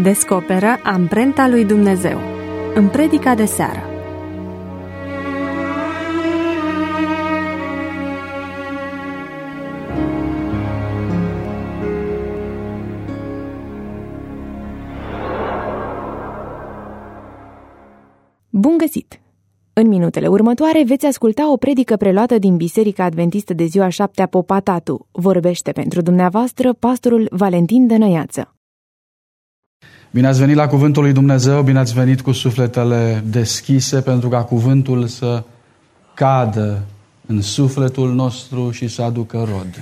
Descoperă amprenta lui Dumnezeu în predica de seară. Bun găsit! În minutele următoare veți asculta o predică preluată din Biserica Adventistă de Ziua 7 Popatatu. Vorbește pentru dumneavoastră pastorul Valentin Dănăiață. Bine ați venit la Cuvântul lui Dumnezeu, bine ați venit cu sufletele deschise pentru ca cuvântul să cadă în sufletul nostru și să aducă rod.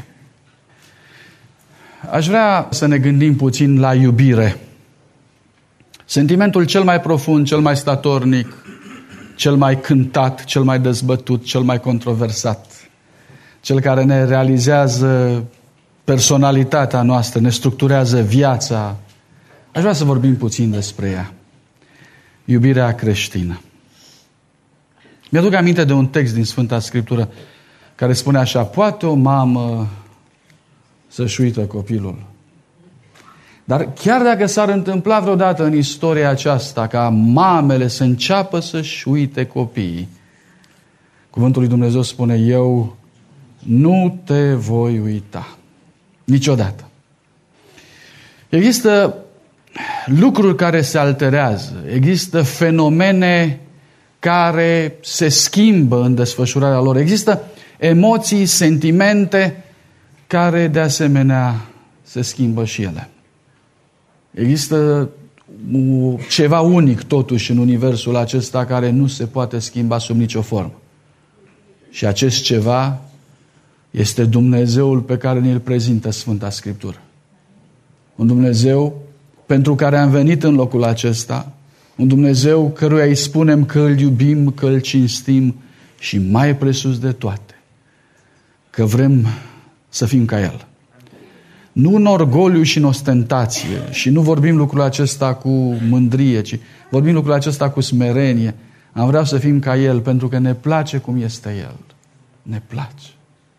Aș vrea să ne gândim puțin la iubire. Sentimentul cel mai profund, cel mai statornic, cel mai cântat, cel mai dezbătut, cel mai controversat, cel care ne realizează personalitatea noastră, ne structurează viața. Aș vrea să vorbim puțin despre ea. Iubirea creștină. Mi-aduc aminte de un text din Sfânta Scriptură care spune așa: poate o mamă să-și uită copilul. Dar chiar dacă s-ar întâmpla vreodată în istoria aceasta ca mamele să înceapă să-și uite copiii, Cuvântul lui Dumnezeu spune: eu nu te voi uita. Niciodată. Există lucruri care se alterează. Există fenomene care se schimbă în desfășurarea lor. Există emoții, sentimente care de asemenea se schimbă și ele. Există ceva unic totuși în universul acesta care nu se poate schimba sub nicio formă. Și acest ceva este Dumnezeul pe care ne-l prezintă Sfânta Scriptură. Un Dumnezeu pentru care am venit în locul acesta, un Dumnezeu căruia îi spunem că îl iubim, că îl cinstim și mai presus de toate, că vrem să fim ca El. Nu în orgoliu și în ostentație, și nu vorbim lucrul acesta cu mândrie, ci vorbim lucrul acesta cu smerenie. Am vrea să fim ca El, pentru că ne place cum este El. Ne place.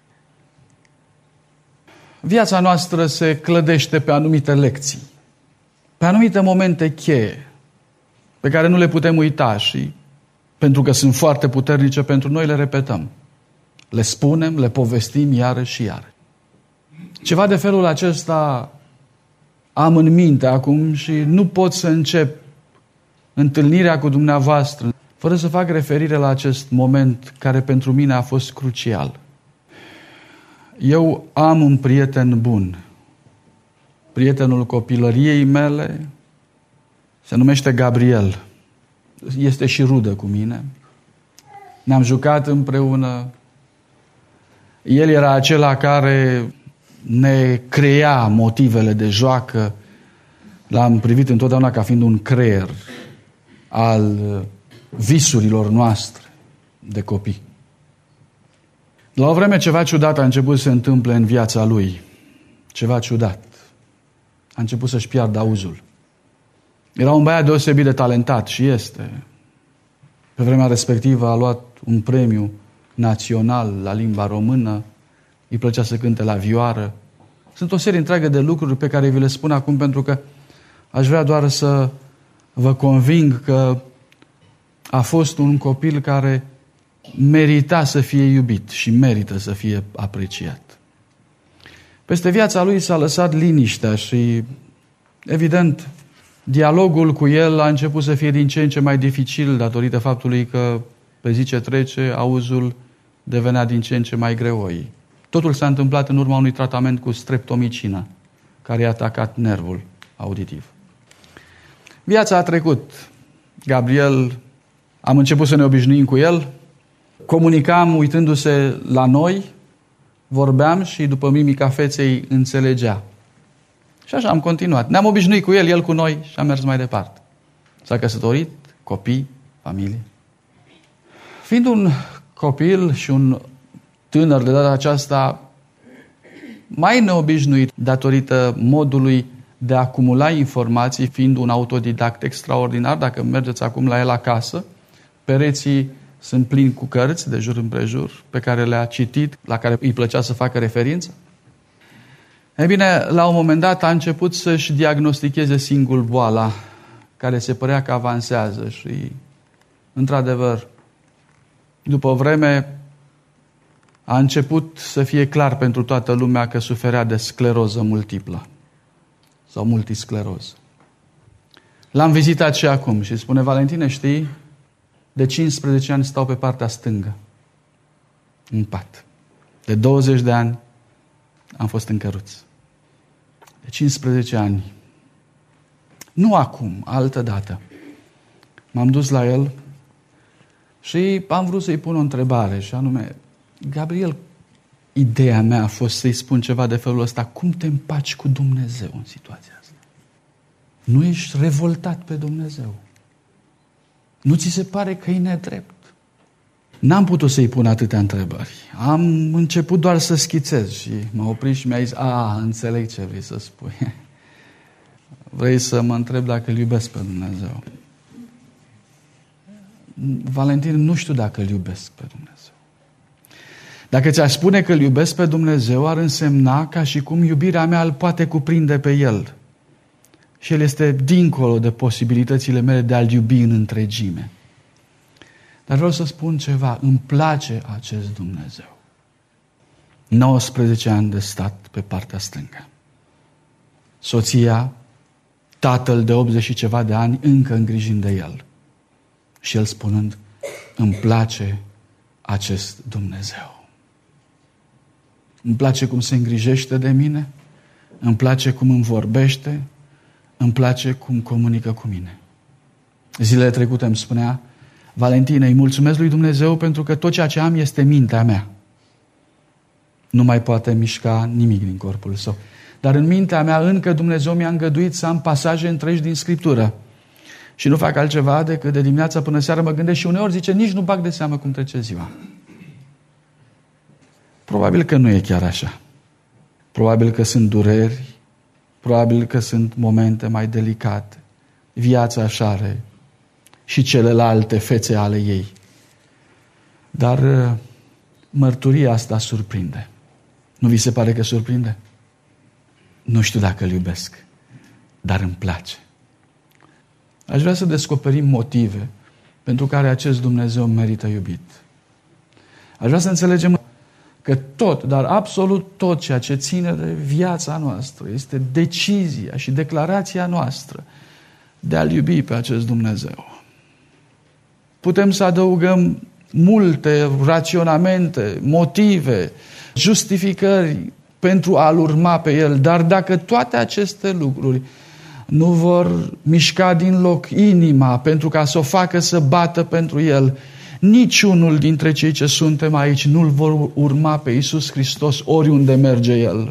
Viața noastră se clădește pe anumite lecții, pe anumite momente cheie, pe care nu le putem uita și, pentru că sunt foarte puternice pentru noi, le repetăm. Le spunem, le povestim iarăși și iarăși. Ceva de felul acesta am în minte acum și nu pot să încep întâlnirea cu dumneavoastră fără să fac referire la acest moment care pentru mine a fost crucial. Eu am un prieten bun. Prietenul copilăriei mele se numește Gabriel. Este și rudă cu mine. Ne-am jucat împreună. El era acela care ne crea motivele de joacă. L-am privit întotdeauna ca fiind un creier al visurilor noastre de copii. La o vreme ceva ciudat a început să se întâmple în viața lui. Ceva ciudat. A început să-și piardă auzul. Era un băiat deosebit de talentat și este. Pe vremea respectivă a luat un premiu național la limba română. Îi plăcea să cânte la vioară. Sunt o serie întreagă de lucruri pe care vi le spun acum pentru că aș vrea doar să vă conving că a fost un copil care merita să fie iubit și merită să fie apreciat. Peste viața lui s-a lăsat liniștea și, evident, dialogul cu el a început să fie din ce în ce mai dificil datorită faptului că, pe zi ce trece, auzul devenea din ce în ce mai greoi. Totul s-a întâmplat în urma unui tratament cu streptomicină, care i-a atacat nervul auditiv. Viața a trecut. Gabriel, am început să ne obișnuim cu el, comunicam uitându-se la noi, vorbeam și după mimica feței înțelegea. Și așa am continuat. Ne-am obișnuit cu el, el cu noi și am mers mai departe. S-a căsătorit, copii, familie. Fiind un copil și un tânăr de data aceasta mai neobișnuit datorită modului de a acumula informații, fiind un autodidact extraordinar, dacă mergeți acum la el acasă, pereții sunt plini cu cărți de jur împrejur, pe care le-a citit, la care îi plăcea să facă referință. Ei bine, la un moment dat a început să-și diagnosticheze singur boala, care se părea că avansează și, într-adevăr, după o vreme, a început să fie clar pentru toată lumea că suferea de scleroză multiplă sau multiscleroză. L-am vizitat și acum și spune: Valentine, știi, de 15 ani stau pe partea stângă, în pat. De 20 de ani am fost în căruț. De 15 ani. Nu acum, altă dată. M-am dus la el și am vrut să-i pun o întrebare, și anume: Gabriel, ideea mea a fost să-i spun ceva de felul ăsta: cum te împaci cu Dumnezeu în situația asta? Nu ești revoltat pe Dumnezeu? Nu ți se pare că e nedrept? N-am putut să-i pun atâtea întrebări. Am început doar să schițez și m-a oprit și mi-a zis: înțeleg ce vrei să spui. Vrei să mă întreb dacă îl iubesc pe Dumnezeu? Valentin, nu știu dacă îl iubesc pe Dumnezeu. Dacă ți-aș spune că îl iubesc pe Dumnezeu, ar însemna ca și cum iubirea mea îl poate cuprinde pe El. Și El este dincolo de posibilitățile mele de a-L iubi în întregime. Dar vreau să spun ceva: îmi place acest Dumnezeu. 19 ani de stat pe partea stângă. Soția, tatăl de 80 și ceva de ani, încă îngrijind de el. Și el spunând: îmi place acest Dumnezeu. Îmi place cum se îngrijește de mine, îmi place cum îmi vorbește, îmi place cum comunică cu mine. Zilele trecute îmi spunea: Valentine, îi mulțumesc lui Dumnezeu pentru că tot ceea ce am este mintea mea. Nu mai poate mișca nimic din corpul său. Dar în mintea mea încă Dumnezeu mi-a îngăduit să am pasaje întregi din Scriptură. Și nu fac altceva decât de dimineața până seara mă gândesc și uneori, zice, nici nu bag de seamă cum trece ziua. Probabil că nu e chiar așa. Probabil că sunt dureri, probabil că sunt momente mai delicate. Viața așa are și celelalte fețe ale ei. Dar mărturia asta surprinde. Nu vi se pare că surprinde? Nu știu dacă îl iubesc, dar îmi place. Aș vrea să descoperim motive pentru care acest Dumnezeu merită iubit. Aș vrea să înțelegem că tot, dar absolut tot ceea ce ține de viața noastră este decizia și declarația noastră de a-L iubi pe acest Dumnezeu. Putem să adăugăm multe raționamente, motive, justificări pentru a-L urma pe El, dar dacă toate aceste lucruri nu vor mișca din loc inima pentru ca să o facă să bată pentru El, niciunul dintre cei ce suntem aici nu-L vor urma pe Iisus Hristos oriunde merge El.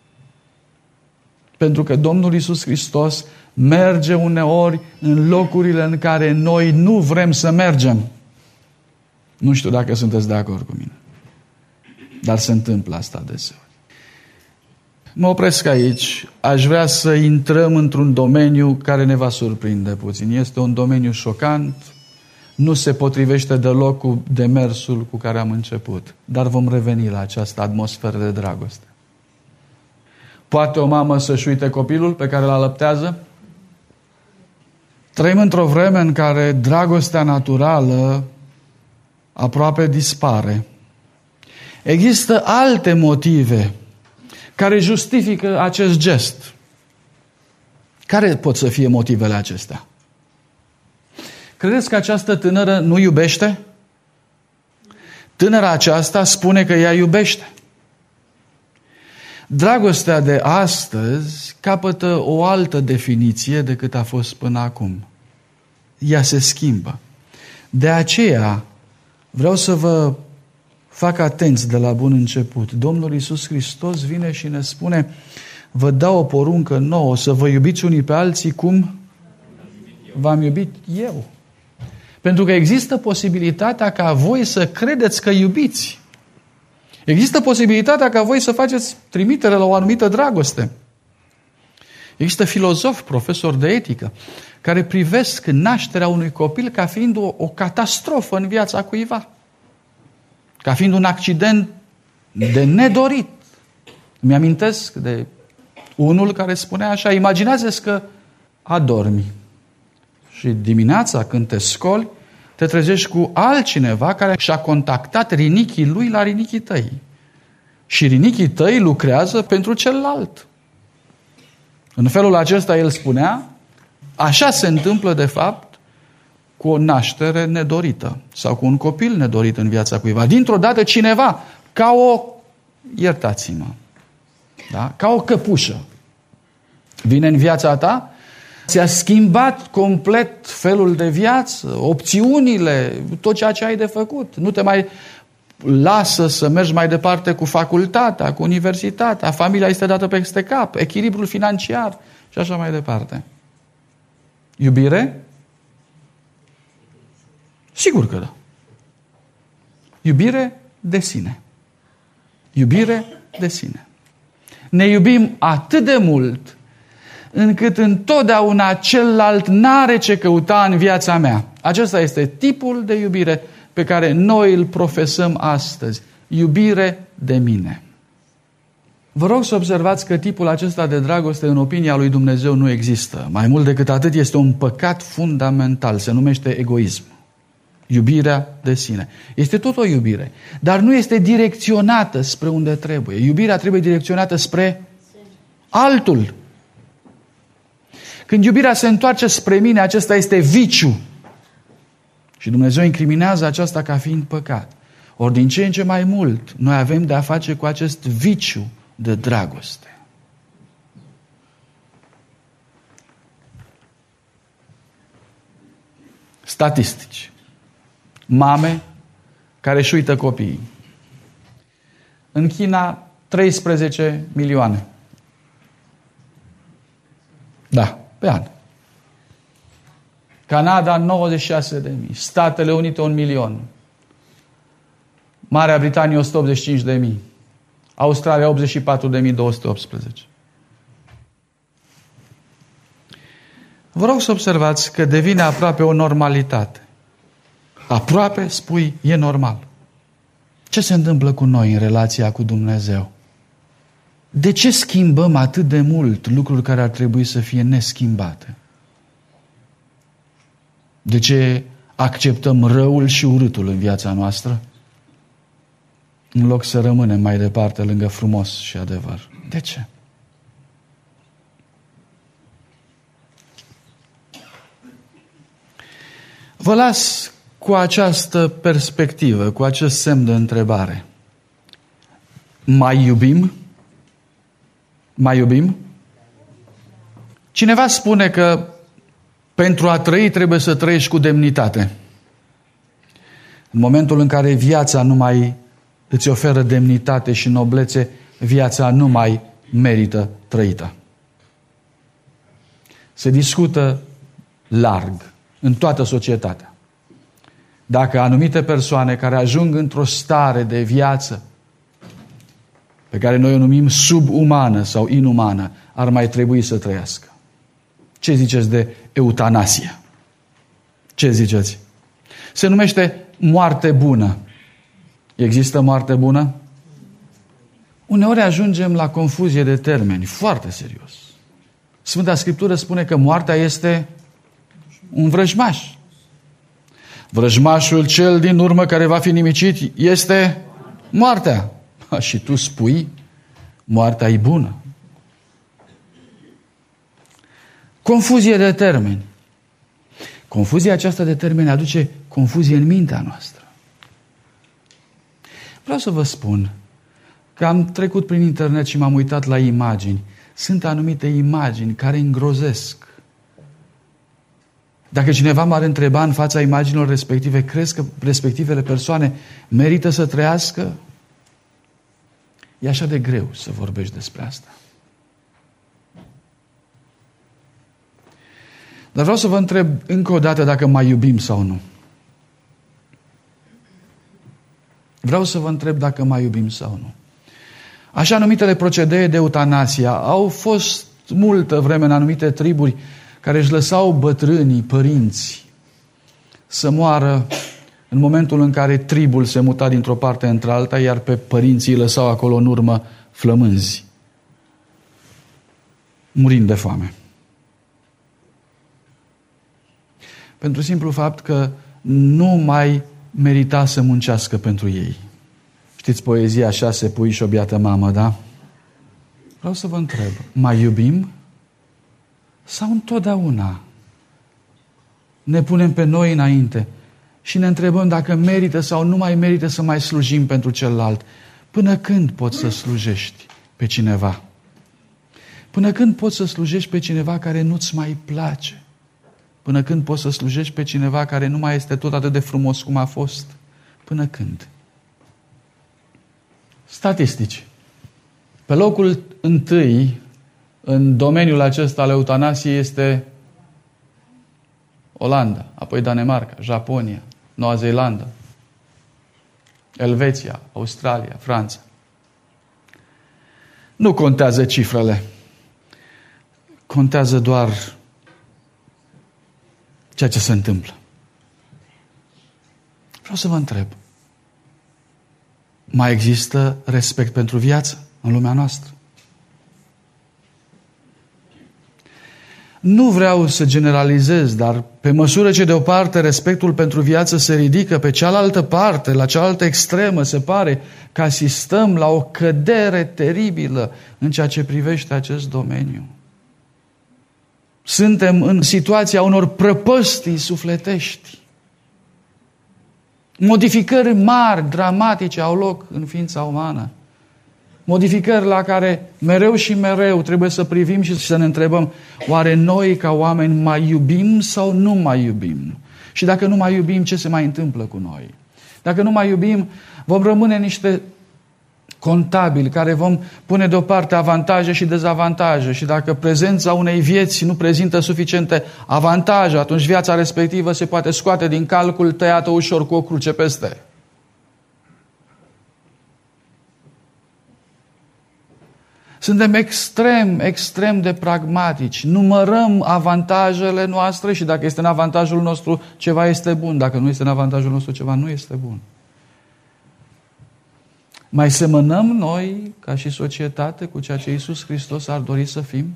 Pentru că Domnul Iisus Hristos merge uneori în locurile în care noi nu vrem să mergem. Nu știu dacă sunteți de acord cu mine, dar se întâmplă asta deseori. Mă opresc aici. Aș vrea să intrăm într-un domeniu care ne va surprinde puțin. Este un domeniu șocant, nu se potrivește deloc cu demersul cu care am început, dar vom reveni la această atmosferă de dragoste. Poate o mamă să-și uite copilul pe care îl alăptează? Trăim într-o vreme în care dragostea naturală aproape dispare. Există alte motive care justifică acest gest. Care pot să fie motivele acestea? Credeți că această tânără nu iubește? Tânăra aceasta spune că ea iubește. Dragostea de astăzi capătă o altă definiție decât a fost până acum. Ea se schimbă. De aceea vreau să vă fac atenți de la bun început. Domnul Iisus Hristos vine și ne spune: vă dau o poruncă nouă, să vă iubiți unii pe alții cum v-am iubit eu. Pentru că există posibilitatea ca voi să credeți că iubiți. Există posibilitatea ca voi să faceți trimitere la o anumită dragoste. Există filozofi, profesori de etică, care privesc nașterea unui copil ca fiind o catastrofă în viața cuiva. Ca fiind un accident de nedorit. Îmi amintesc de Unul care spunea așa: imaginează-ți că adormi și dimineața când te scoli, te trezești cu altcineva care și-a contactat rinichii lui la rinichii tăi. Și rinichii tăi lucrează pentru celălalt. În felul acesta el spunea, așa se întâmplă de fapt cu o naștere nedorită sau cu un copil nedorit în viața cuiva. Dintr-o dată cineva, iertați-mă, da? Ca o căpușă, vine în viața ta, ți-a schimbat complet felul de viață, opțiunile, tot ceea ce ai de făcut. Nu te mai lasă să mergi mai departe cu facultatea, cu universitatea, familia este dată peste cap, echilibrul financiar și așa mai departe. Iubire? Sigur că da. Iubire de sine. Iubire de sine. Ne iubim atât de mult încât întotdeauna celălalt n-are ce căuta în viața mea. Acesta este tipul de iubire pe care noi îl profesăm astăzi. Iubire de mine. Vă rog să observați că tipul acesta de dragoste în opinia lui Dumnezeu nu există. Mai mult decât atât, este un păcat fundamental. Se numește egoism. Iubirea de sine. Este tot o iubire, dar nu este direcționată spre unde trebuie. Iubirea trebuie direcționată spre altul. Când iubirea se întoarce spre mine, acesta este viciu. Și Dumnezeu incriminează aceasta ca fiind păcat. Ori din ce în ce mai mult, noi avem de a face cu acest viciu de dragoste. Statistici. Mame care își uită copiii. În China, 13 milioane. Da, pe an. Canada, 96.000. Statele Unite, 1 milion. Marea Britanie, 185.000. Australia, 84.218. Vă rog să observați că devine aproape o normalitate. Aproape, spui, e normal. Ce se întâmplă cu noi în relația cu Dumnezeu? De ce schimbăm atât de mult lucruri care ar trebui să fie neschimbate? De ce acceptăm răul și urâtul în viața noastră? În loc să rămânem mai departe lângă frumos și adevăr. De ce? Vă las cu această perspectivă, cu acest semn de întrebare. Mai iubim? Mai iubim? Cineva spune că pentru a trăi trebuie să trăiești cu demnitate. În momentul în care viața nu mai îți oferă demnitate și noblețe, viața nu mai merită trăită. Se discută larg în toată societatea. Dacă anumite persoane care ajung într-o stare de viață pe care noi o numim subumană sau inumană, ar mai trebui să trăiască. Ce ziceți de eutanasie? Ce ziceți? Se numește moarte bună. Există moarte bună? Uneori ajungem la confuzie de termeni, foarte serios. Sfânta Scriptură spune că moartea este un vrăjmaș. Vrăjmașul cel din urmă care va fi nimicit este moartea. Și tu spui, moartea e bună. Confuzie de termeni. Confuzia aceasta de termeni aduce confuzie în mintea noastră. Vreau să vă spun că am trecut prin internet și m-am uitat la imagini. Sunt anumite imagini care îngrozesc. Dacă cineva m-ar întreba în fața imaginilor respective, crezi că respectivele persoane merită să trăiască? E așa de greu să vorbești despre asta. Dar vreau să vă întreb încă o dată dacă mai iubim sau nu. Vreau să vă întreb dacă mai iubim sau nu. Așa numitele procedee de eutanasie au fost multă vreme în anumite triburi care își lăsau bătrânii, părinți, să moară în momentul în care tribul se muta dintr-o parte într-alta, iar pe părinții îi lăsau acolo în urmă flămânzi. murind de foame. Pentru simplu fapt că nu mai merita să muncească pentru ei. Știți poezia 6 pui și o biată mamă, da? Vreau să vă întreb, mai iubim? Sau întotdeauna ne punem pe noi înainte și ne întrebăm dacă merită sau nu mai merită să mai slujim pentru celălalt? Până când poți să slujești pe cineva? Până când poți să slujești pe cineva care nu-ți mai place? Până când poți să slujești pe cineva care nu mai este tot atât de frumos cum a fost? Până când? Statistici. Pe locul întâi în domeniul acesta al eutanasiei este Olanda, apoi Danemarca, Japonia, Noua Zeelandă, Elveția, Australia, Franța. Nu contează cifrele. Contează doar ceea ce se întâmplă. Vreau să vă întreb. Mai există respect pentru viață în lumea noastră? Nu vreau să generalizez, dar pe măsură ce de o parte respectul pentru viață se ridică, pe cealaltă parte, la cealaltă extremă, se pare că asistăm la o cădere teribilă în ceea ce privește acest domeniu. Suntem în situația unor prăpăstii sufletești. Modificări mari, dramatice au loc în ființa umană. Modificări la care mereu și mereu trebuie să privim și să ne întrebăm, oare noi ca oameni mai iubim sau nu mai iubim? Și dacă nu mai iubim, ce se mai întâmplă cu noi? Dacă nu mai iubim, vom rămâne niște contabili care vom pune deoparte avantaje și dezavantaje și dacă prezența unei vieți nu prezintă suficiente avantaje, atunci viața respectivă se poate scoate din calcul, tăiată ușor cu o cruce peste. Suntem extrem de pragmatici. Numărăm avantajele noastre și dacă este în avantajul nostru, ceva este bun. Dacă nu este în avantajul nostru, ceva nu este bun. Mai semănăm noi, ca și societate, cu ceea ce Iisus Hristos ar dori să fim?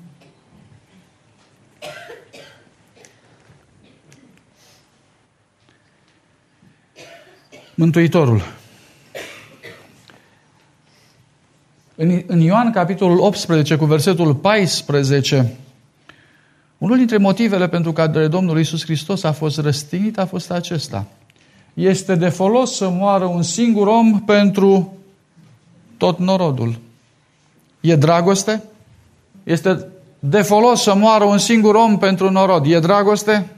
Mântuitorul. În Ioan, capitolul 18, cu versetul 14, unul dintre motivele pentru care Domnul Iisus Hristos a fost răstignit a fost acesta. Este de folos să moară un singur om pentru tot norodul. E dragoste? Este de folos să moară un singur om pentru norod. E dragoste?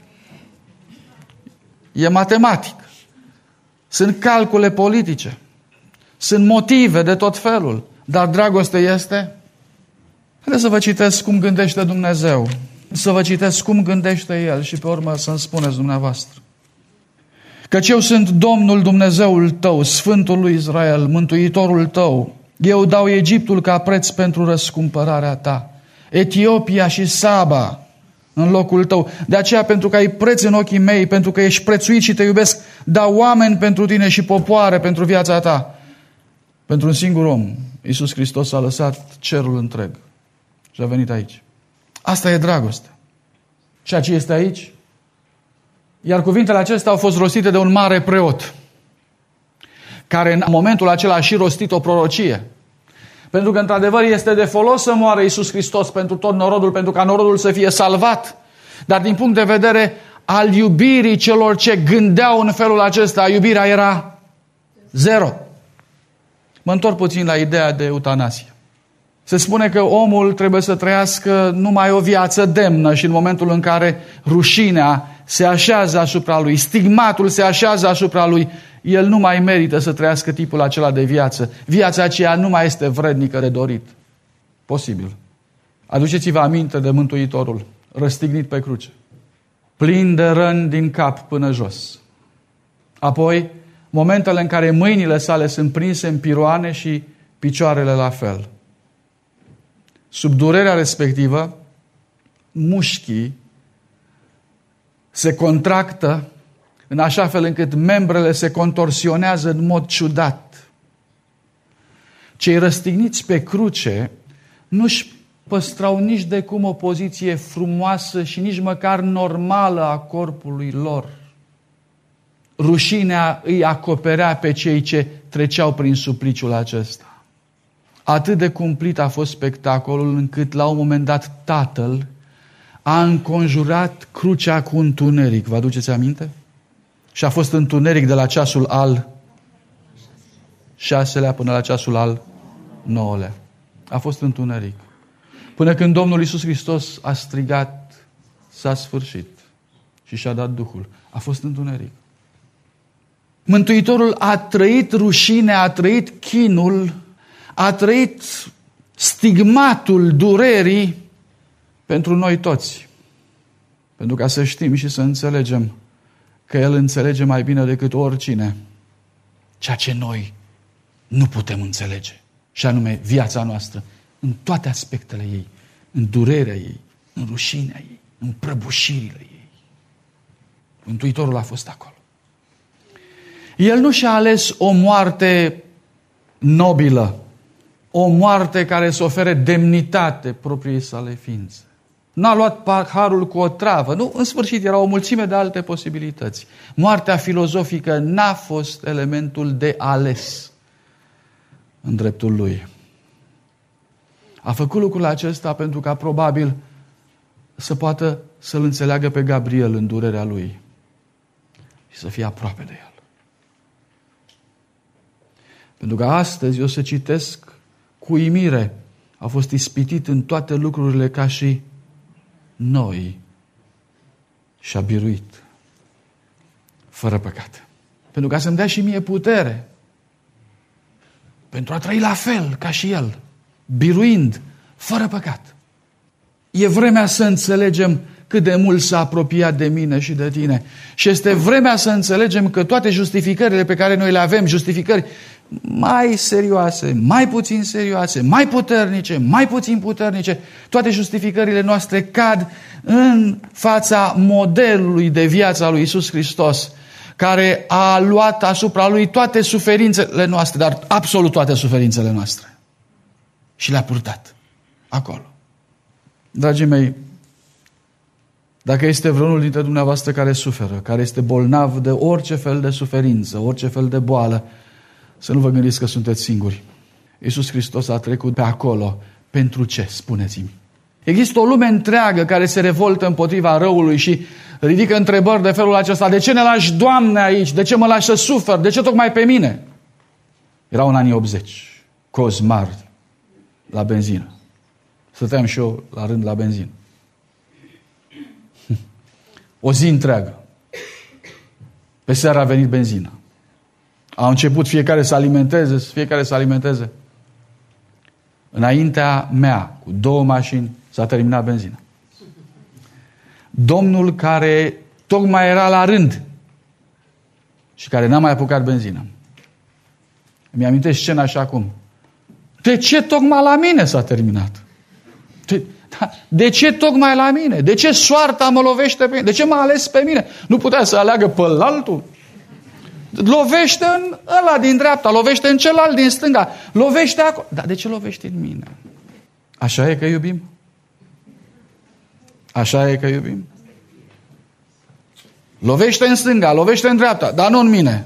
E matematic. Sunt calcule politice. Sunt motive de tot felul. Dar dragoste este? Haideți să vă citesc cum gândește Dumnezeu. Să vă citesc cum gândește El și pe urmă să-mi spuneți dumneavoastră. Căci eu sunt Domnul Dumnezeul tău, Sfântul lui Israel, Mântuitorul tău. Eu dau Egiptul ca preț pentru răscumpărarea ta. Etiopia și Saba în locul tău. De aceea, pentru că ai preț în ochii mei, pentru că ești prețuit și te iubesc, dau oameni pentru tine și popoare pentru viața ta. Pentru un singur om, Iisus Hristos a lăsat cerul întreg și a venit aici. Asta e dragoste. Ceea ce este aici. Iar cuvintele acestea au fost rostite de un mare preot, care în momentul acela a și rostit o prorocie. Pentru că, într-adevăr, este de folos să moară Iisus Hristos pentru tot norodul, pentru ca norodul să fie salvat. Dar din punct de vedere al iubirii celor ce gândeau în felul acesta, iubirea era zero. Mă întorc puțin la ideea de eutanasie. Se spune că omul trebuie să trăiască numai o viață demnă și în momentul în care rușinea se așează asupra lui, stigmatul se așează asupra lui, el nu mai merită să trăiască tipul acela de viață. Viața aceea nu mai este vrednică de dorit. Posibil. Aduceți-vă aminte de Mântuitorul, răstignit pe cruce, plin de răni din cap până jos. Apoi, momentele în care mâinile sale sunt prinse în piroane și picioarele la fel. Sub durerea respectivă, mușchii se contractă în așa fel încât membrele se contorsionează în mod ciudat. Cei răstigniți pe cruce nu-și păstrau nici de cum o poziție frumoasă și nici măcar normală a corpului lor. Rușinea îi acoperea pe cei ce treceau prin supliciul acesta. Atât de cumplit a fost spectacolul încât la un moment dat Tatăl a înconjurat crucea cu întuneric. Vă aduceți aminte? Și a fost întuneric de la ceasul al 6-lea până la ceasul al 9-lea. A fost întuneric. Până când Domnul Iisus Hristos a strigat, s-a sfârșit și și-a dat Duhul. A fost întuneric. Mântuitorul a trăit rușinea, a trăit chinul, a trăit stigmatul durerii pentru noi toți. Pentru ca să știm și să înțelegem că El înțelege mai bine decât oricine ceea ce noi nu putem înțelege. Și anume viața noastră în toate aspectele ei, în durerea ei, în rușinea ei, în prăbușirile ei. Mântuitorul a fost acolo. El nu și-a ales o moarte nobilă, o moarte care să ofere demnitate propriei sale ființe. N-a luat paharul cu o travă. Nu, în sfârșit, era o mulțime de alte posibilități. Moartea filozofică n-a fost elementul de ales în dreptul lui. A făcut lucrul acesta pentru ca probabil să poată să-l înțeleagă pe Gabriel în durerea lui și să fie aproape de el. Pentru că astăzi eu să citesc cu uimire, a fost ispitit în toate lucrurile ca și noi și a biruit fără păcat. Pentru ca să-mi dea și mie putere pentru a trăi la fel ca și el, biruind fără păcat. E vremea să înțelegem cât de mult s-a apropiat de mine și de tine. Și este vremea să înțelegem că toate justificările pe care noi le avem, justificări mai serioase, mai puțin serioase, mai puternice, mai puțin puternice, toate justificările noastre cad în fața modelului de viață al lui Iisus Hristos, care a luat asupra lui toate suferințele noastre, dar absolut toate suferințele noastre. Și le-a purtat acolo. Dragii mei, dacă este vreunul dintre dumneavoastră care suferă, care este bolnav de orice fel de suferință, orice fel de boală, să nu vă gândiți că sunteți singuri. Iisus Hristos a trecut pe acolo. Pentru ce? Spuneți-mi. Există o lume întreagă care se revoltă împotriva răului și ridică întrebări de felul acesta. De ce ne lași, Doamne, aici? De ce mă lași să sufăr? De ce tocmai pe mine? Erau în anii 80. Cozi mari la benzină. Stăteam și eu la rând la benzină. O zi întreagă. Pe seară a venit benzina. Au început fiecare să alimenteze. Înaintea mea, cu 2 mașini, s-a terminat benzina. Domnul care tocmai era la rând și care n-a mai apucat benzină. Îmi amintesc scena așa acum. De ce tocmai la mine s-a terminat? De ce tocmai la mine? De ce soarta mă lovește pe mine? De ce m-a ales pe mine? Nu putea să aleagă pe altul? Lovește în ăla din dreapta, lovește în celălalt din stânga, lovește acolo. Dar de ce lovește în mine? Așa e că iubim? Așa e că iubim? Lovește în stânga, lovește în dreapta, dar nu în mine.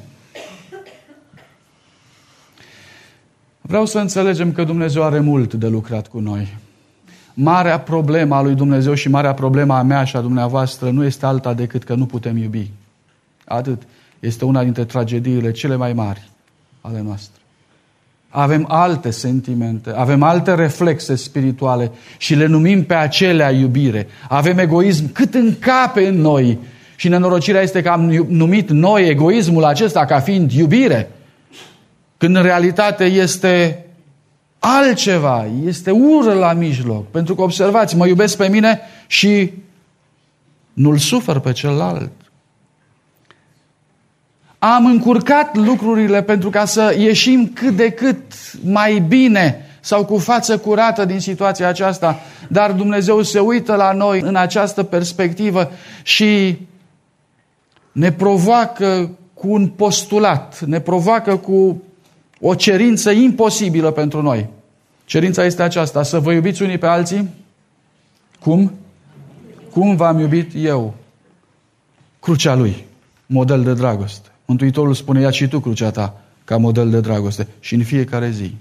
Vreau să înțelegem că Dumnezeu are mult de lucrat cu noi. Marea problemă a lui Dumnezeu și marea problemă a mea și a dumneavoastră nu este alta decât că nu putem iubi. Atât. Este una dintre tragediile cele mai mari ale noastre. Avem alte sentimente, avem alte reflexe spirituale și le numim pe acelea iubire. Avem egoism cât încape în noi și nenorocirea este că am numit noi egoismul acesta ca fiind iubire, când în realitate este altceva, este ură la mijloc. Pentru că, observați, mă iubesc pe mine și nu-l sufăr pe celălalt. Am încurcat lucrurile pentru ca să ieșim cât de cât mai bine sau cu față curată din situația aceasta, dar Dumnezeu se uită la noi în această perspectivă și ne provoacă cu un postulat, ne provoacă cu o cerință imposibilă pentru noi. Cerința este aceasta, să vă iubiți unii pe alții. Cum? Cum v-am iubit eu? Crucea Lui, model de dragoste. Mântuitorul spune, ia și tu crucea ta ca model de dragoste. Și în fiecare zi.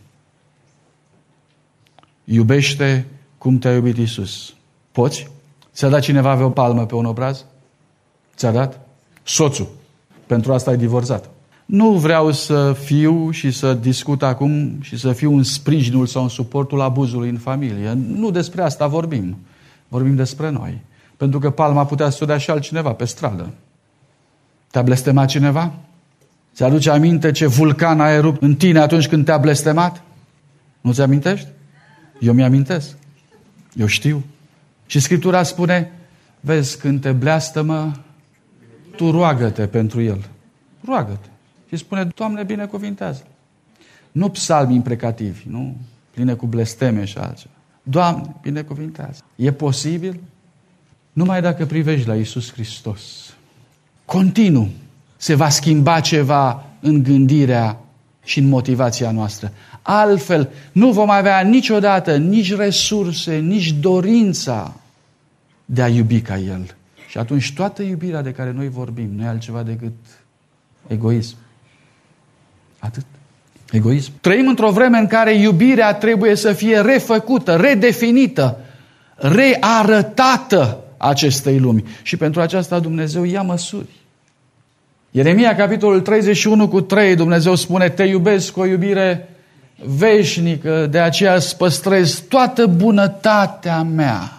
Iubește cum te-a iubit Iisus. Poți? Ți-a dat cineva o palmă pe un obraz? Ți-a dat? Soțul. Pentru asta ai divorțat. Nu vreau să fiu și să discut acum și să fiu în sprijinul sau în suportul abuzului în familie. Nu despre asta vorbim. Vorbim despre noi. Pentru că palma putea să o dea și altcineva pe stradă. Te-a blestemat cineva? Ți-aduce aminte ce vulcan a erupt în tine atunci când te-a blestemat? Nu-ți amintești? Eu mi-amintesc. Eu știu. Și Scriptura spune, vezi, când te blastămă, tu roagă-te pentru el. Roagă-te. Și spune, Doamne, binecuvintează. Nu psalmi imprecativi, nu pline cu blesteme și altceva. Doamne, binecuvintează. E posibil? Numai dacă privești la Iisus Hristos. Continuu se va schimba ceva în gândirea și în motivația noastră. Altfel, nu vom avea niciodată nici resurse, nici dorința de a iubi ca El. Și atunci toată iubirea de care noi vorbim nu e altceva decât egoism. Atât. Egoism. Trăim într-o vreme în care iubirea trebuie să fie refăcută, redefinită, rearătată acestei lumi. Și pentru aceasta Dumnezeu ia măsuri. Ieremia, capitolul 31:3, Dumnezeu spune, te iubesc cu o iubire veșnică, de aceea îți păstrez toată bunătatea mea.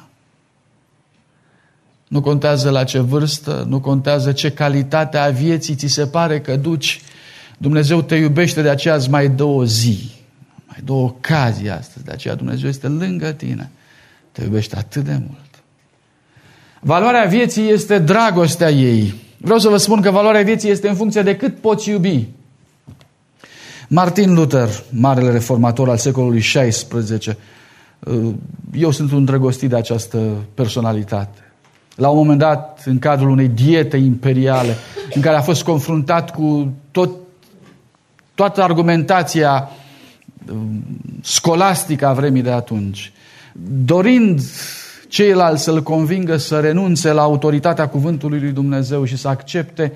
Nu contează la ce vârstă, nu contează ce calitate a vieții ți se pare că duci. Dumnezeu te iubește, de aceea îți mai dă o zi, mai dă o ocazie astăzi, de aceea Dumnezeu este lângă tine. Te iubește atât de mult. Valoarea vieții este dragostea ei. Vreau să vă spun că valoarea vieții este în funcție de cât poți iubi. Martin Luther, marele reformator al secolului XVI, eu sunt un îndrăgostit de această personalitate. La un moment dat, în cadrul unei diete imperiale, în care a fost confruntat cu toată argumentația scolastică a vremii de atunci, dorind ceilalți să-l convingă să renunțe la autoritatea cuvântului lui Dumnezeu și să accepte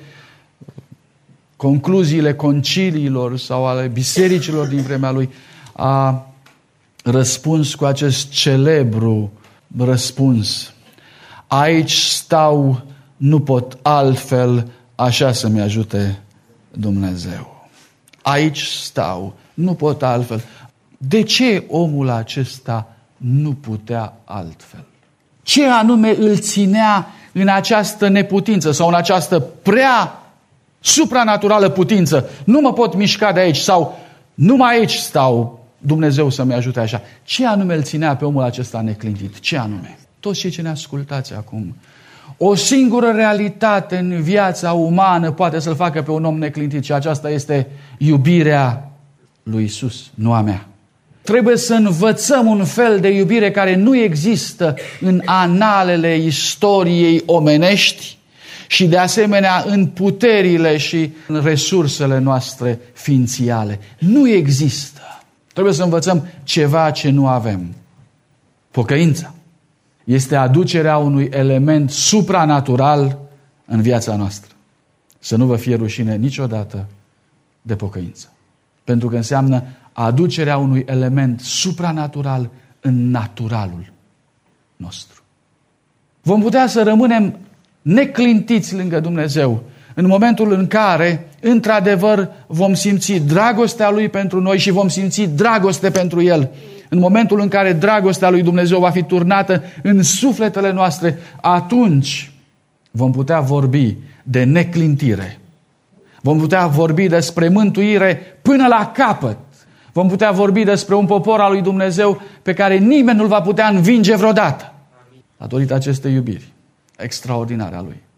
concluziile conciliilor sau ale bisericilor din vremea lui, a răspuns cu acest celebru răspuns: aici stau, nu pot altfel, așa să-mi ajute Dumnezeu. Aici stau, nu pot altfel. De ce omul acesta nu putea altfel? Ce anume îl ținea în această neputință sau în această prea supranaturală putință? Nu mă pot mișca de aici sau numai aici stau, Dumnezeu să-mi ajute așa. Ce anume îl ținea pe omul acesta neclintit? Ce anume? Toți cei ce ne ascultați acum. O singură realitate în viața umană poate să-l facă pe un om neclintit și aceasta este iubirea lui Iisus, nu a mea. Trebuie să învățăm un fel de iubire care nu există în analele istoriei omenești și de asemenea în puterile și în resursele noastre ființiale. Nu există. Trebuie să învățăm ceva ce nu avem. Pocăința este aducerea unui element supranatural în viața noastră. Să nu vă fie rușine niciodată de pocăință. Pentru că înseamnă aducerea unui element supranatural în naturalul nostru. Vom putea să rămânem neclintiți lângă Dumnezeu în momentul în care, într-adevăr, vom simți dragostea Lui pentru noi și vom simți dragoste pentru El. În momentul în care dragostea lui Dumnezeu va fi turnată în sufletele noastre, atunci vom putea vorbi de neclintire. Vom putea vorbi despre mântuire până la capăt. Vom putea vorbi despre un popor al lui Dumnezeu pe care nimeni nu-l va putea învinge vreodată. Datorită acestei iubiri extraordinare a Lui.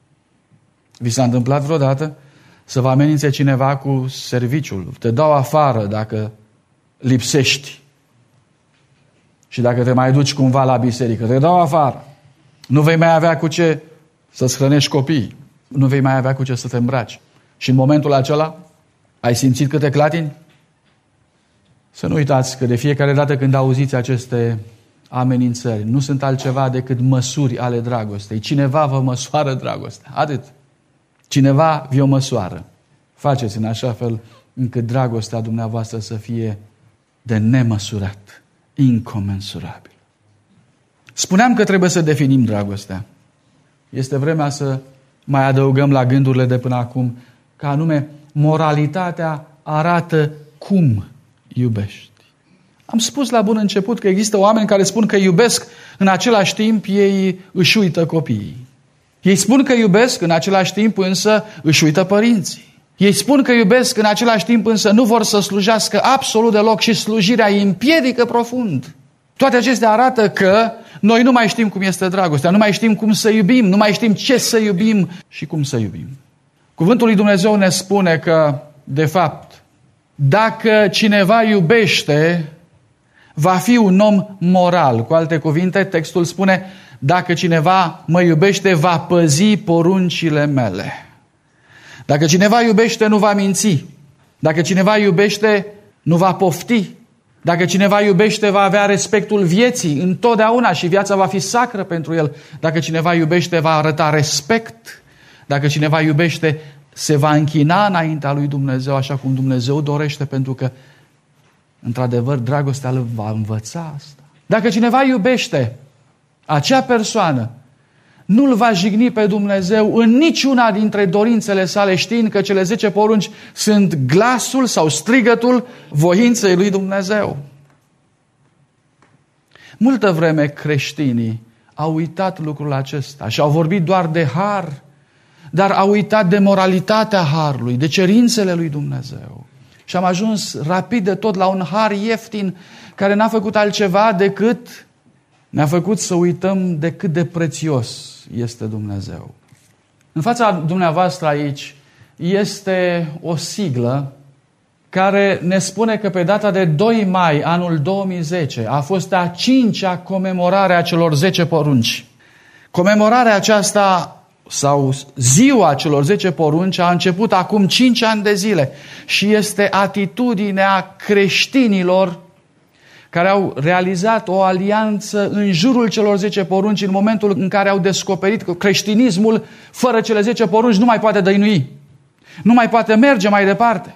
Vi s-a întâmplat vreodată să vă amenințe cineva cu serviciul? Te dau afară dacă lipsești. Și dacă te mai duci cumva la biserică, te dau afară. Nu vei mai avea cu ce să-ți hrănești copiii. Nu vei mai avea cu ce să te îmbraci. Și în momentul acela ai simțit câte clatini? Să nu uitați că de fiecare dată când auziți aceste amenințări, nu sunt altceva decât măsuri ale dragostei. Cineva vă măsoară dragostea. Atât. Cineva vi-o măsoară. Faceți în așa fel încât dragostea dumneavoastră să fie de nemăsurat, incomensurabil. Spuneam că trebuie să definim dragostea. Este vremea să mai adăugăm la gândurile de până acum că anume moralitatea arată cum iubești. Am spus la bun început că există oameni care spun că iubesc, în același timp ei își uită copiii. Ei spun că iubesc, în același timp însă își uită părinții. Ei spun că iubesc, în același timp însă nu vor să slujească absolut deloc și slujirea îi împiedică profund. Toate acestea arată că noi nu mai știm cum este dragostea, nu mai știm cum să iubim, nu mai știm ce să iubim și cum să iubim. Cuvântul lui Dumnezeu ne spune că, de fapt, dacă cineva iubește, va fi un om moral. Cu alte cuvinte, textul spune, dacă cineva mă iubește, va păzi poruncile mele. Dacă cineva iubește, nu va minți. Dacă cineva iubește, nu va pofti. Dacă cineva iubește, va avea respectul vieții întotdeauna și viața va fi sacră pentru el. Dacă cineva iubește, va arăta respect. Dacă cineva iubește, se va închina înaintea lui Dumnezeu așa cum Dumnezeu dorește, pentru că, într-adevăr, dragostea îl va învăța asta. Dacă cineva iubește, acea persoană nu îl va jigni pe Dumnezeu în niciuna dintre dorințele sale, știind că cele 10 porunci sunt glasul sau strigătul voinței lui Dumnezeu. Multă vreme creștinii au uitat lucrul acesta și au vorbit doar de har, dar au uitat de moralitatea harului, de cerințele lui Dumnezeu. Și am ajuns rapid de tot la un har ieftin care n-a făcut altceva decât ne-a făcut să uităm de cât de prețios este Dumnezeu. În fața dumneavoastră aici este o siglă care ne spune că pe data de 2 mai anul 2010 a fost a 5-a comemorare a celor 10 porunci. Comemorarea aceasta sau ziua celor 10 porunci a început acum 5 ani de zile și este atitudinea creștinilor care au realizat o alianță în jurul celor 10 porunci în momentul în care au descoperit că creștinismul fără cele 10 porunci nu mai poate dăinui, nu mai poate merge mai departe.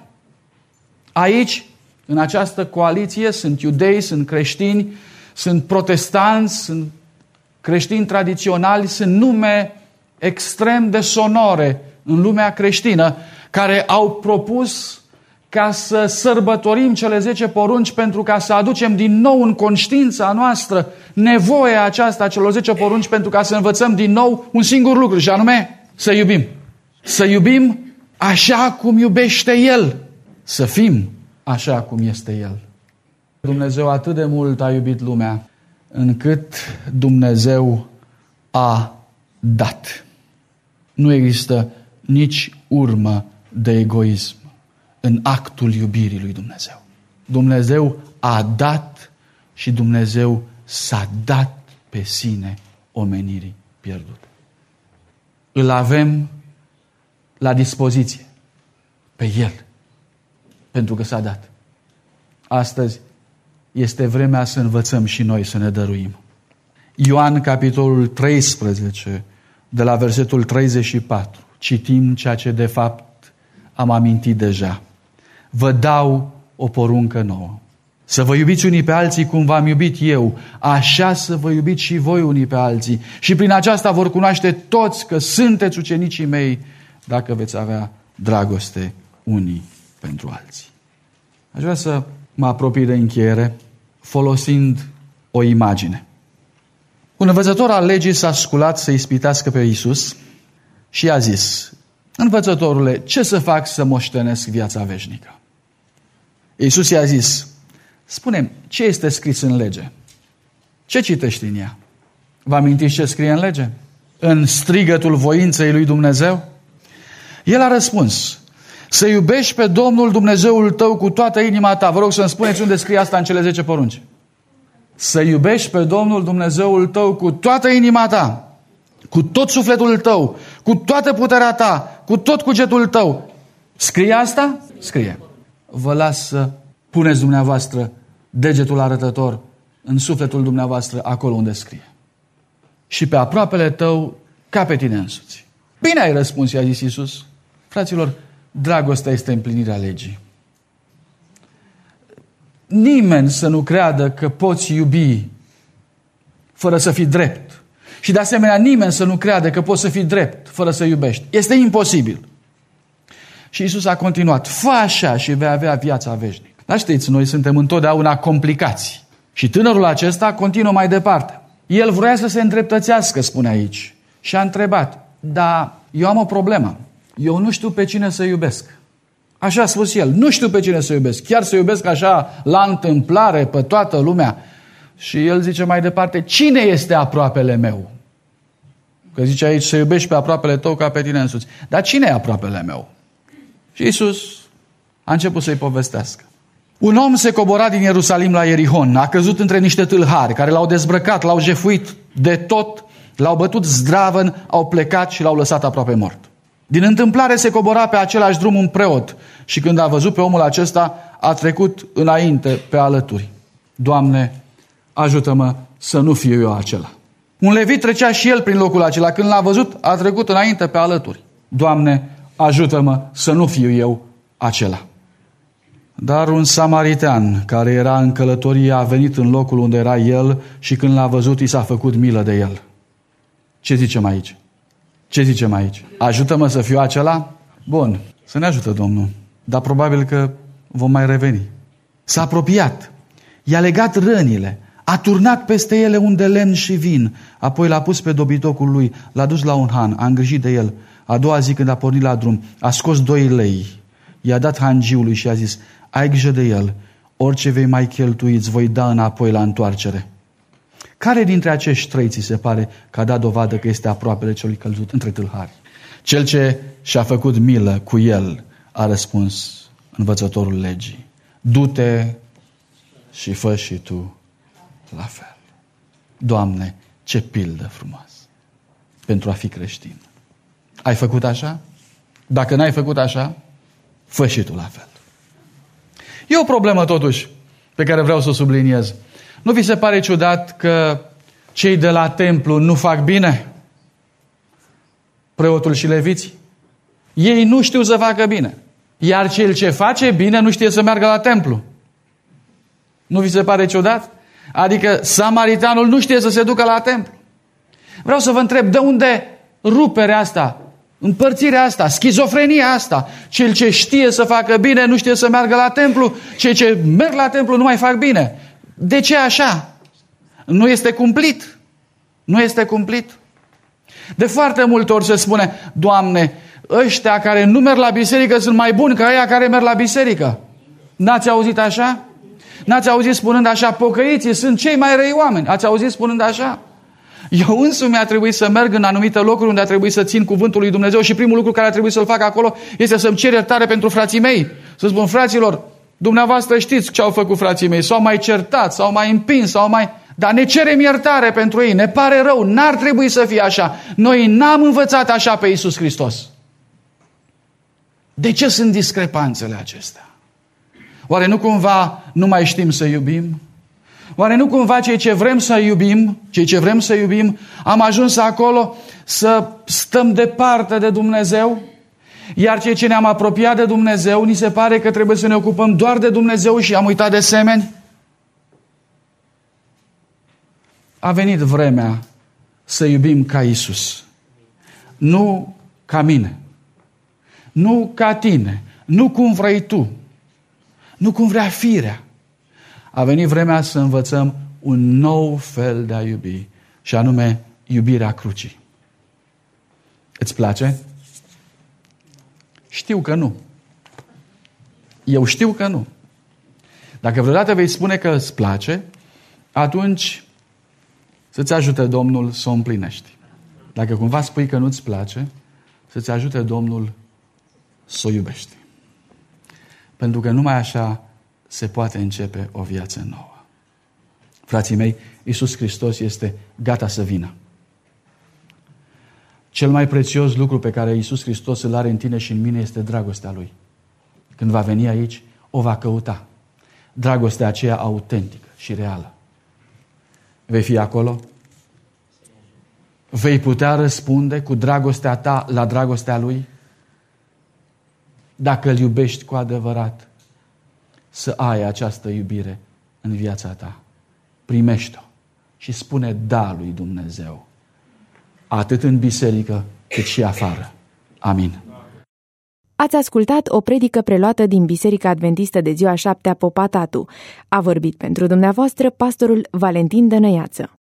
Aici, în această coaliție, sunt iudei, sunt creștini, sunt protestanți, sunt creștini tradiționali, sunt nume extrem de sonore în lumea creștină care au propus ca să sărbătorim cele 10 porunci pentru ca să aducem din nou în conștiința noastră nevoia aceasta a celor 10 porunci pentru ca să învățăm din nou un singur lucru și anume să iubim. Să iubim așa cum iubește El. Să fim așa cum este El. Dumnezeu atât de mult a iubit lumea încât Dumnezeu a dat. Nu există nici urmă de egoism în actul iubirii lui Dumnezeu. Dumnezeu a dat și Dumnezeu s-a dat pe sine omenirii pierdute. Îl avem la dispoziție pe El, pentru că s-a dat. Astăzi este vremea să învățăm și noi să ne dăruim. Ioan, capitolul 13, de la versetul 34, citim ceea ce de fapt am amintit deja. Vă dau o poruncă nouă. Să vă iubiți unii pe alții cum v-am iubit eu, așa să vă iubiți și voi unii pe alții. Și prin aceasta vor cunoaște toți că sunteți ucenicii mei, dacă veți avea dragoste unii pentru alții. Aș vrea să mă apropii de încheiere folosind o imagine. Un învățător al legii s-a sculat să ispitească pe Iisus și i-a zis: învățătorule, ce să fac să moștenesc viața veșnică? Iisus i-a zis: spune-mi, ce este scris în lege? Ce citești în ea? Vă amintiți ce scrie în lege? În strigătul voinței lui Dumnezeu? El a răspuns: să iubești pe Domnul Dumnezeul tău cu toată inima ta. Vă rog să-mi spuneți unde scrie asta în cele 10 porunci. Să iubești pe Domnul Dumnezeul tău cu toată inima ta, cu tot sufletul tău, cu toată puterea ta, cu tot cugetul tău. Scrie asta? Scrie. Vă las să puneți dumneavoastră degetul arătător în sufletul dumneavoastră, acolo unde scrie. Și pe aproapele tău ca pe tine însuți. Bine ai răspuns, i-a zis Iisus. Fraților, dragostea este împlinirea legii. Nimeni să nu creadă că poți iubi fără să fii drept. Și de asemenea nimeni să nu creadă că poți să fii drept fără să iubești. Este imposibil. Și Iisus a continuat: fă așa și vei avea viața veșnică. Dar știți, noi suntem întotdeauna complicați. Și tânărul acesta continuă mai departe. El vrea să se îndreptățească, spune aici. Și a întrebat: dar eu am o problemă. Eu nu știu pe cine să iubesc. Așa a spus el. Nu știu pe cine să iubesc. Chiar să iubesc așa la întâmplare pe toată lumea. Și el zice mai departe: cine este aproapele meu? Că zice aici să iubești pe aproapele tău ca pe tine însuți. Dar cine e aproapele meu? Și Iisus a început să-i povestească. Un om se cobora din Ierusalim la Ierihon. A căzut între niște tâlhari care l-au dezbrăcat, l-au jefuit de tot, l-au bătut zdravăn, au plecat și l-au lăsat aproape mort. Din întâmplare se cobora pe același drum un preot și când a văzut pe omul acesta, a trecut înainte pe alături. Doamne, ajută-mă să nu fiu eu acela. Un levit trecea și el prin locul acela. Când l-a văzut, a trecut înainte pe alături. Doamne, ajută-mă să nu fiu eu acela. Dar un samaritean care era în călătorie a venit în locul unde era el și când l-a văzut, i s-a făcut milă de el. Ce zicem aici? Ce zicem aici? Ajută-mă să fiu acela? Bun, să ne ajute Domnul. Dar probabil că vom mai reveni. S-a apropiat, i-a legat rănile, a turnat peste ele un de lemn și vin, apoi l-a pus pe dobitocul lui, l-a dus la un han, a îngrijit de el. A doua zi când a pornit la drum, a scos 2 lei, i-a dat hangiului și a zis: ai grijă de el, orice vei mai cheltui îți voi da înapoi la întoarcere. Care dintre acești 3 ți se pare că a dat dovadă că este aproapele celui căzut între tâlhari? Cel ce și-a făcut milă cu el, a răspuns învățătorul legii. Du-te și fă și tu la fel. Doamne, ce pildă frumoasă pentru a fi creștin. Ai făcut așa? Dacă n-ai făcut așa, fă și tu la fel. E o problemă totuși pe care vreau să o subliniez. Nu vi se pare ciudat că cei de la templu nu fac bine? Preotul și leviții? Ei nu știu să facă bine. Iar cel ce face bine nu știe să meargă la templu. Nu vi se pare ciudat? Adică samaritanul nu știe să se ducă la templu. Vreau să vă întreb, de unde ruperea asta, împărțirea asta, schizofrenia asta? Cel ce știe să facă bine nu știe să meargă la templu, cei ce merg la templu nu mai fac bine. De ce așa? Nu este cumplit. Nu este cumplit. De foarte multe ori se spune: Doamne, ăștia care nu merg la biserică sunt mai buni ca ăia care merg la biserică. N-ați auzit așa? N-ați auzit spunând așa: pocăiții sunt cei mai răi oameni. Ați auzit spunând așa? Eu însumi a trebuit să merg în anumite locuri unde a trebuit să țin cuvântul lui Dumnezeu și primul lucru care a trebuit să-l fac acolo este să-mi cer iertare pentru frații mei. Să spun: fraților, dumneavoastră știți ce au făcut frații mei. S-au mai certat, s-au mai împins, dar ne cerem iertare pentru ei. Ne pare rău, n-ar trebui să fie așa. Noi n-am învățat așa pe Iisus Hristos. De ce sunt discrepanțele acestea? Oare nu cumva nu mai știm să iubim? Oare nu cumva cei ce vrem să iubim, am ajuns acolo să stăm departe de Dumnezeu? Iar cei ce ne-am apropiat de Dumnezeu, ni se pare că trebuie să ne ocupăm doar de Dumnezeu și am uitat de semeni? A venit vremea să iubim ca Iisus. Nu ca mine. Nu ca tine. Nu cum vrei tu. Nu cum vrea firea. A venit vremea să învățăm un nou fel de a iubi, și anume iubirea crucii. Îți place? Știu că nu. Eu știu că nu. Dacă vreodată vei spune că îți place, atunci să-ți ajute Domnul să o împlinești. Dacă cumva spui că nu-ți place, să-ți ajute Domnul să o iubești. Pentru că numai așa se poate începe o viață nouă. Frații mei, Iisus Hristos este gata să vină. Cel mai prețios lucru pe care Iisus Hristos îl are în tine și în mine este dragostea Lui. Când va veni aici, o va căuta. dragostea aceea autentică și reală. Vei fi acolo? Vei putea răspunde cu dragostea ta la dragostea Lui? Dacă îl iubești cu adevărat, să ai această iubire în viața ta. Primește-o și spune da lui Dumnezeu, atât în biserică cât și afară. Amin. Ați ascultat o predică preluată din Biserica Adventistă de Ziua 7 Popa Tatu. A vorbit pentru dumneavoastră pastorul Valentin Dănăiață.